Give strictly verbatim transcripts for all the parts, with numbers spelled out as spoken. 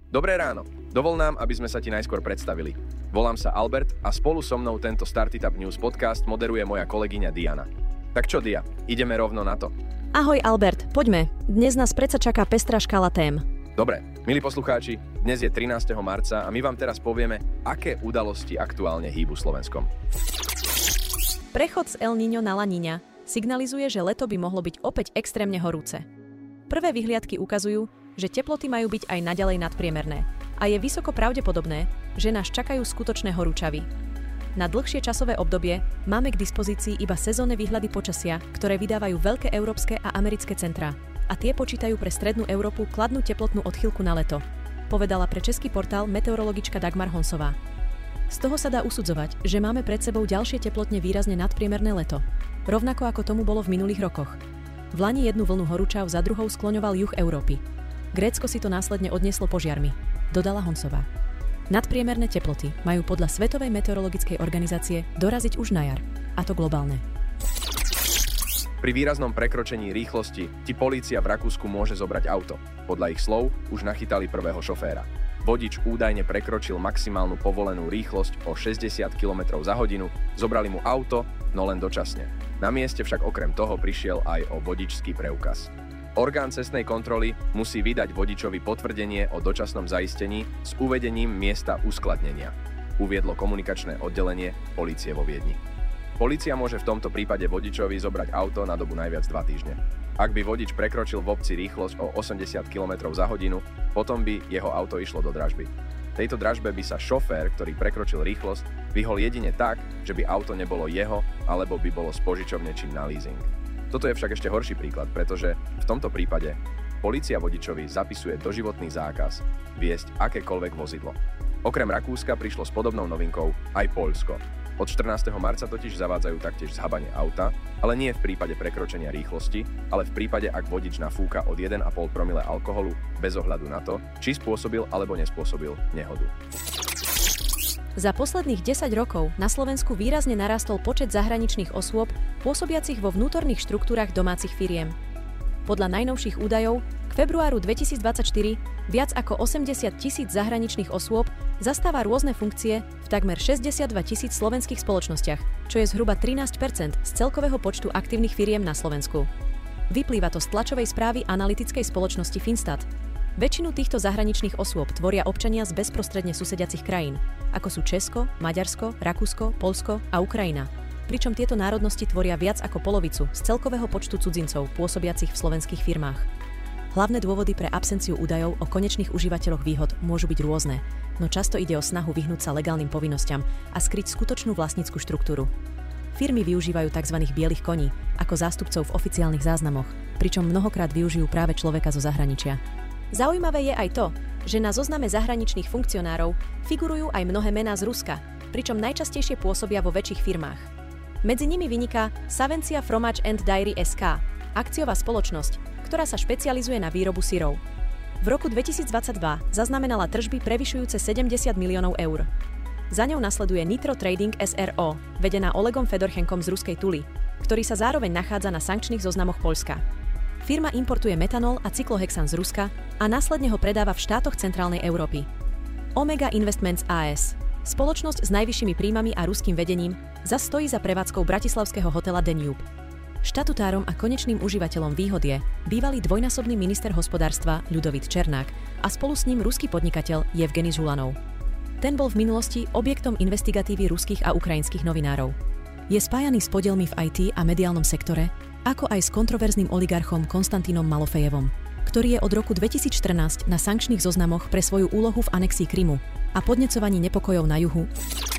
Dobré ráno. Dovol nám, aby sme sa ti najskôr predstavili. Volám sa Albert a spolu so mnou tento Startup News podcast moderuje moja kolegyňa Diana. Tak čo, Dia, ideme rovno na to. Ahoj Albert, poďme. Dnes nás predsa čaká pestrá škála tém. Dobre, milí poslucháči, dnes je trinásteho marca a my vám teraz povieme, aké udalosti aktuálne hýbu Slovenskom. Prechod z El Niño na La Niña signalizuje, že leto by mohlo byť opäť extrémne horúce. Prvé vyhliadky ukazujú, že teploty majú byť aj naďalej nadpriemerné a je vysoko pravdepodobné, že nás čakajú skutočné horúčavy. Na dlhšie časové obdobie máme k dispozícii iba sezónne výhľady počasia, ktoré vydávajú veľké európske a americké centrá, a tie počítajú pre strednú Európu kladnú teplotnú odchýlku na leto, povedala pre český portál meteorologička Dagmar Honsová. Z toho sa dá usudzovať, že máme pred sebou ďalšie teplotne výrazne nadpriemerné leto, rovnako ako tomu bolo v minulých rokoch. V lani jednu vlnu horúčav za druhou skloňoval juh Európy. Grécko si to následne odnieslo požiarmi, dodala Honsová. Nadpriemerné teploty majú podľa Svetovej meteorologickej organizácie doraziť už na jar, a to globálne. Pri výraznom prekročení rýchlosti ti polícia v Rakúsku môže zobrať auto. Podľa ich slov už nachytali prvého šoféra. Vodič údajne prekročil maximálnu povolenú rýchlosť o šesťdesiat kilometrov za hodinu, zobrali mu auto, no len dočasne. Na mieste však okrem toho prišiel aj o vodičský preukaz. Orgán cestnej kontroly musí vydať vodičovi potvrdenie o dočasnom zaistení s uvedením miesta uskladnenia, uviedlo komunikačné oddelenie polície vo Viedni. Polícia môže v tomto prípade vodičovi zobrať auto na dobu najviac dva týždne. Ak by vodič prekročil v obci rýchlosť o osemdesiat kilometrov za hodinu, potom by jeho auto išlo do dražby. Tejto dražbe by sa šofér, ktorý prekročil rýchlosť, vyhol jedine tak, že by auto nebolo jeho, alebo by bolo z požičovne či na leasing. Toto je však ešte horší príklad, pretože v tomto prípade polícia vodičovi zapisuje doživotný zákaz viesť akékoľvek vozidlo. Okrem Rakúska prišlo s podobnou novinkou aj Poľsko. Od štrnásteho marca totiž zavádzajú taktiež zhabanie auta, ale nie v prípade prekročenia rýchlosti, ale v prípade, ak vodič nafúka od jeden a pol promile alkoholu bez ohľadu na to, či spôsobil alebo nespôsobil nehodu. Za posledných desať rokov na Slovensku výrazne narastol počet zahraničných osôb pôsobiacich vo vnútorných štruktúrach domácich firiem. Podľa najnovších údajov k februáru dvetisícdvadsaťštyri viac ako osemdesiat tisíc zahraničných osôb zastáva rôzne funkcie v takmer šesťdesiatdva tisíc slovenských spoločnostiach, čo je zhruba trinásť percent z celkového počtu aktívnych firiem na Slovensku. Vyplýva to z tlačovej správy analytickej spoločnosti Finstat. Väčšinu týchto zahraničných osôb tvoria občania z bezprostredne susediacich krajín, ako sú Česko, Maďarsko, Rakúsko, Poľsko a Ukrajina, pričom tieto národnosti tvoria viac ako polovicu z celkového počtu cudzincov pôsobiacich v slovenských firmách. Hlavné dôvody pre absenciu údajov o konečných užívateľoch výhod môžu byť rôzne, no často ide o snahu vyhnúť sa legálnym povinnosťam a skryť skutočnú vlastnícku štruktúru. Firmy využívajú tzv. Bielých koní ako zástupcov v oficiálnych záznamoch, pričom mnohokrát využijú práve človeka zo zahraničia. Zaujímavé je aj to, že na zozname zahraničných funkcionárov figurujú aj mnohé mená z Ruska, pričom najčastejšie pôsobia vo väčších firmách. Medzi nimi vyniká Savencia Fromage and Dairy es ká, akciová spoločnosť, ktorá sa špecializuje na výrobu syrov. V roku dvetisícdvadsaťdva zaznamenala tržby prevyšujúce sedemdesiat miliónov eur. Za ňou nasleduje Nitro Trading es er ó, vedená Olegom Fedorchenkom z ruskej Tuly, ktorý sa zároveň nachádza na sankčných zoznamoch Poľska. Firma importuje metanol a cyklohexán z Ruska a následne ho predáva v štátoch centrálnej Európy. Omega Investments á es, spoločnosť s najvyššími príjmami a ruským vedením, zas stojí za prevádzkou bratislavského hotela Danube. Štatutárom a konečným užívateľom výhod je bývalý dvojnásobný minister hospodárstva Ľudovít Černák a spolu s ním ruský podnikateľ Jevgenij Žulanov. Ten bol v minulosti objektom investigatívy ruských a ukrajinských novinárov. Je spájaný s podielmi v í té a mediálnom sektore, ako aj s kontroverzným oligarchom Konstantínom Malofejevom, ktorý je od roku dvetisícštrnásť na sankčných zoznamoch pre svoju úlohu v anexii Krymu a podnecovaní nepokojov na juhu.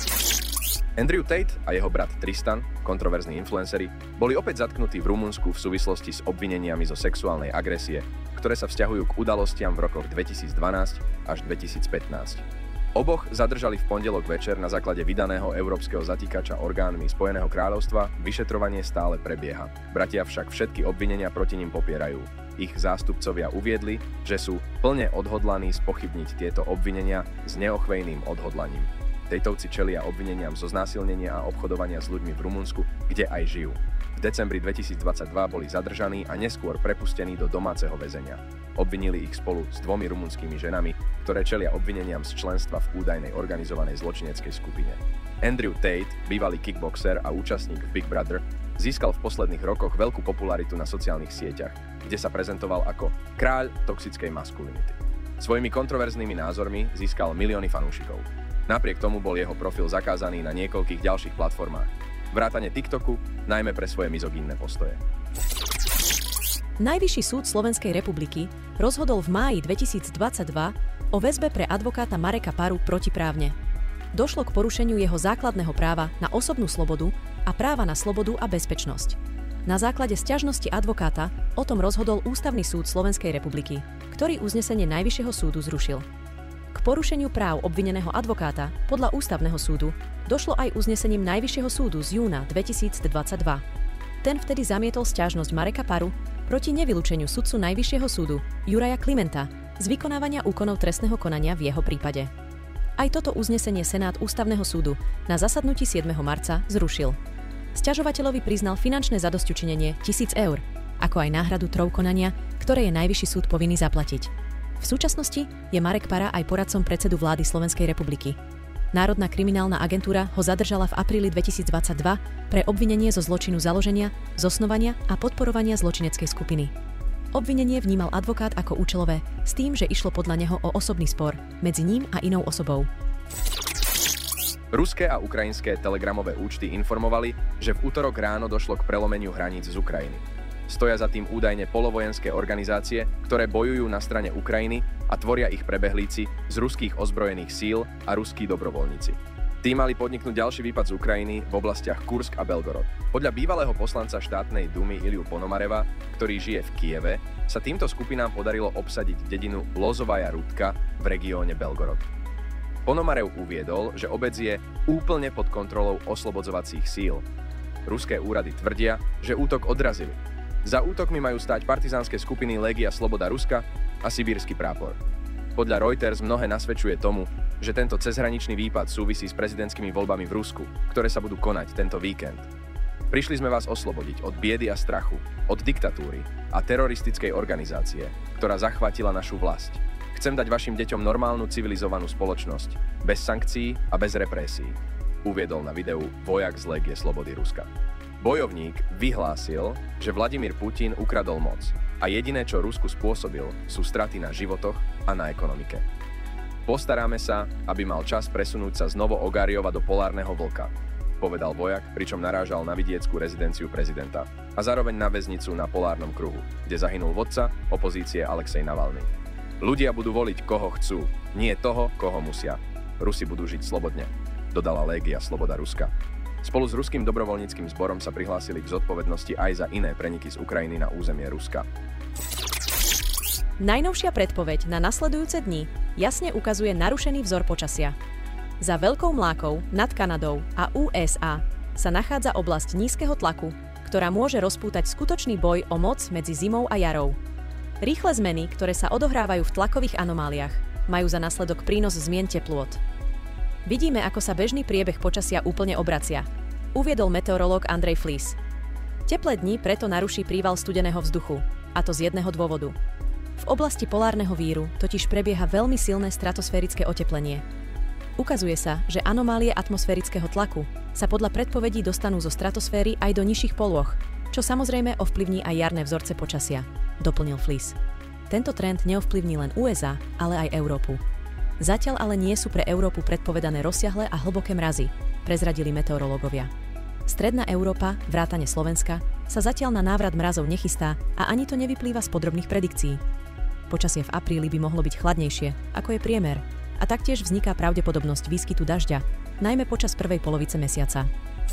Andrew Tate a jeho brat Tristan, kontroverzní influenceri, boli opäť zatknutí v Rumunsku v súvislosti s obvineniami zo sexuálnej agresie, ktoré sa vzťahujú k udalostiam v rokoch dvetisícdvanásť až dvetisícpätnásť. Oboch zadržali v pondelok večer na základe vydaného európskeho zatýkača orgánmi Spojeného kráľovstva, vyšetrovanie stále prebieha. Bratia však všetky obvinenia proti nim popierajú. Ich zástupcovia uviedli, že sú plne odhodlaní spochybniť tieto obvinenia s neochvejným odhodlaním. Tejtovci čelia obvineniam zo znásilnenia a obchodovania s ľuďmi v Rumunsku, kde aj žijú. V decembri dvetisícdvadsaťdva boli zadržaní a neskôr prepustení do domáceho väzenia. Obvinili ich spolu s dvomi rumunskými ženami, ktoré čelia obvineniam z členstva v údajnej organizovanej zločineckej skupine. Andrew Tate, bývalý kickboxer a účastník v Big Brother, získal v posledných rokoch veľkú popularitu na sociálnych sieťach, kde sa prezentoval ako kráľ toxickej maskulinity. Svojimi kontroverznými názormi získal milióny fanúšikov. Napriek tomu bol jeho profil zakázaný na niekoľkých ďalších platformách, vrátane TikToku, najmä pre svoje mizogínne postoje. Najvyšší súd Slovenskej republiky rozhodol v máji dvetisícdvadsaťdva o väzbe pre advokáta Mareka Paru protiprávne. Došlo k porušeniu jeho základného práva na osobnú slobodu a práva na slobodu a bezpečnosť. Na základe sťažnosti advokáta o tom rozhodol Ústavný súd Slovenskej republiky, ktorý uznesenie Najvyššieho súdu zrušil. K porušeniu práv obvineného advokáta podľa Ústavného súdu došlo aj uznesením Najvyššieho súdu z júna dvetisícdvadsaťdva. Ten vtedy zamietol sťažnosť Mareka Paru proti nevylúčeniu sudcu Najvyššieho súdu Juraja Klimenta z vykonávania úkonov trestného konania v jeho prípade. Aj toto uznesenie Senát Ústavného súdu na zasadnutí siedmeho marca zrušil. Sťažovateľovi priznal finančné zadosťučinenie tisíc eur, ako aj náhradu trov konania, ktoré je Najvyšší súd povinný zaplatiť. V súčasnosti je Marek Para aj poradcom predsedu vlády Slovenskej republiky. Národná kriminálna agentúra ho zadržala v apríli dvetisícdvadsaťdva pre obvinenie zo zločinu založenia, zosnovania a podporovania zločineckej skupiny. Obvinenie vnímal advokát ako účelové, s tým, že išlo podľa neho o osobný spor medzi ním a inou osobou. Ruské a ukrajinské telegramové účty informovali, že v utorok ráno došlo k prelomeniu hraníc z Ukrajiny. Stoja za tým údajne polovojenské organizácie, ktoré bojujú na strane Ukrajiny a tvoria ich prebehlíci z ruských ozbrojených síl a ruskí dobrovoľníci. Tí mali podniknúť ďalší výpad z Ukrajiny v oblastiach Kursk a Belgorod. Podľa bývalého poslanca štátnej dumy Iliu Ponomareva, ktorý žije v Kieve, sa týmto skupinám podarilo obsadiť dedinu Lozovaja Rudka v regióne Belgorod. Ponomarev uviedol, že obec je úplne pod kontrolou oslobodzovacích síl. Ruské úrady tvrdia, že útok odrazili. Za útokmi majú stáť partizánske skupiny Legia Sloboda Ruska a Sibírsky prápor. Podľa Reuters mnohé nasvedčuje tomu, že tento cezhraničný výpad súvisí s prezidentskými voľbami v Rusku, ktoré sa budú konať tento víkend. Prišli sme vás oslobodiť od biedy a strachu, od diktatúry a teroristickej organizácie, ktorá zachvátila našu vlast. Chcem dať vašim deťom normálnu civilizovanú spoločnosť, bez sankcií a bez represií, uviedol na videu vojak z Legie Slobody Ruska. Bojovník vyhlásil, že Vladimír Putin ukradol moc a jediné, čo Rusku spôsobil, sú straty na životoch a na ekonomike. Postaráme sa, aby mal čas presunúť sa z Novo-Ogariova do polárneho vlka, povedal vojak, pričom narážal na vidieckú rezidenciu prezidenta a zároveň na väznicu na polárnom kruhu, kde zahynul vodca opozície Alexej Navalny. Ľudia budú voliť, koho chcú, nie toho, koho musia. Rusi budú žiť slobodne, dodala Légia Sloboda Ruska. Spolu s ruským dobrovoľníckym zborom sa prihlásili k zodpovednosti aj za iné preniky z Ukrajiny na územie Ruska. Najnovšia predpoveď na nasledujúce dni jasne ukazuje narušený vzor počasia. Za veľkou mlákou nad Kanadou a ú es á sa nachádza oblasť nízkeho tlaku, ktorá môže rozpútať skutočný boj o moc medzi zimou a jarou. Rýchle zmeny, ktoré sa odohrávajú v tlakových anomáliách, majú za následok prínos zmien teplôt. Vidíme, ako sa bežný priebeh počasia úplne obracia, uviedol meteorológ Andrej Flis. Teplé dni preto naruší príval studeného vzduchu, a to z jedného dôvodu. V oblasti polárneho víru totiž prebieha veľmi silné stratosférické oteplenie. Ukazuje sa, že anomálie atmosférického tlaku sa podľa predpovedí dostanú zo stratosféry aj do nižších polôch, čo samozrejme ovplyvní aj jarné vzorce počasia, doplnil Flis. Tento trend neovplyvní len ú es á, ale aj Európu. Zatiaľ ale nie sú pre Európu predpovedané rozsiahle a hlboké mrazy, prezradili meteorológovia. Stredná Európa, vrátane Slovenska, sa zatiaľ na návrat mrazov nechystá a ani to nevyplýva z podrobných predikcií. Počasie v apríli by mohlo byť chladnejšie, ako je priemer, a taktiež vzniká pravdepodobnosť výskytu dažďa, najmä počas prvej polovice mesiaca.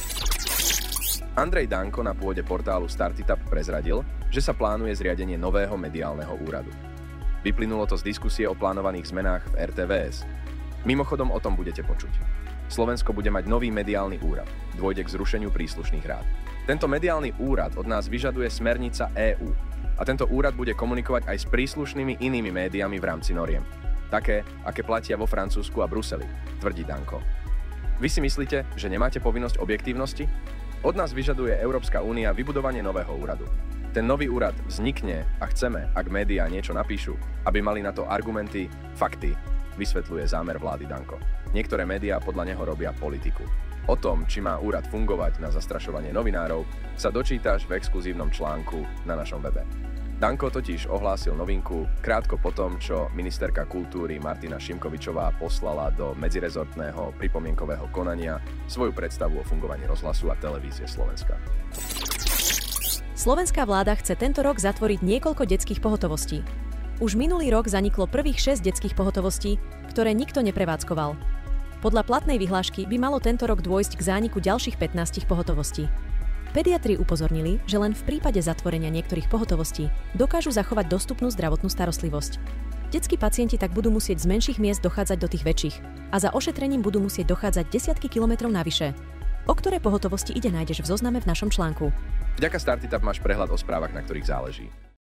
Andrej Danko na pôde portálu Startup prezradil, že sa plánuje zriadenie nového mediálneho úradu. Vyplynulo to z diskusie o plánovaných zmenách v er té vé es. Mimochodom o tom budete počuť. Slovensko bude mať nový mediálny úrad. Dôjde k zrušeniu príslušných rád. Tento mediálny úrad od nás vyžaduje smernica é ú. A tento úrad bude komunikovať aj s príslušnými inými médiami v rámci noriem. Také, aké platia vo Francúzsku a Bruseli, tvrdí Danko. Vy si myslíte, že nemáte povinnosť objektívnosti? Od nás vyžaduje Európska únia vybudovanie nového úradu. Ten nový úrad vznikne a chceme, ak médiá niečo napíšu, aby mali na to argumenty, fakty, vysvetľuje zámer vlády Danko. Niektoré médiá podľa neho robia politiku. O tom, či má úrad fungovať na zastrašovanie novinárov, sa dočítaš v exkluzívnom článku na našom webe. Danko totiž ohlásil novinku krátko potom, čo ministerka kultúry Martina Šimkovičová poslala do medzirezortného pripomienkového konania svoju predstavu o fungovaní rozhlasu a televízie Slovenska. Slovenská vláda chce tento rok zatvoriť niekoľko detských pohotovostí. Už minulý rok zaniklo prvých šesť detských pohotovostí, ktoré nikto neprevádzkoval. Podľa platnej vyhlášky by malo tento rok dôjsť k zániku ďalších pätnásť pohotovostí. Pediatri upozornili, že len v prípade zatvorenia niektorých pohotovostí dokážu zachovať dostupnú zdravotnú starostlivosť. Detskí pacienti tak budú musieť z menších miest dochádzať do tých väčších a za ošetrením budú musieť dochádzať desiatky kilometrov navyše. O ktoré pohotovosti ide, nájdeš v zozname v našom článku. Vďaka Startitap máš prehľad o správach, na ktorých záleží.